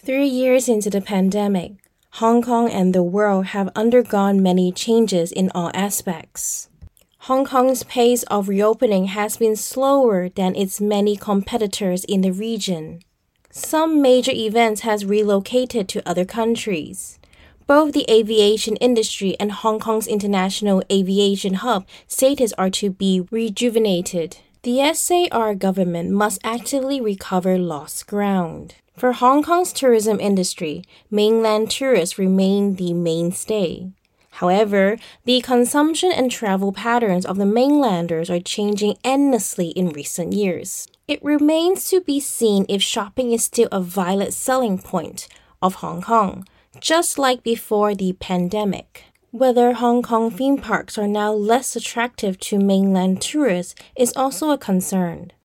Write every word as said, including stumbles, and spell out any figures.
Three years into the pandemic, Hong Kong and the world have undergone many changes in all aspects. Hong Kong's pace of reopening has been slower than its many competitors in the region. Some major events has relocated to other countries. Both the aviation industry and Hong Kong's international aviation hub status are to be rejuvenated. The S A R government must actively recover lost ground. For Hong Kong's tourism industry, mainland tourists remain the mainstay. However, the consumption and travel patterns of the mainlanders are changing endlessly in recent years. It remains to be seen if shopping is still a vital selling point of Hong Kong, just like before the pandemic. Whether Hong Kong theme parks are now less attractive to mainland tourists is also a concern.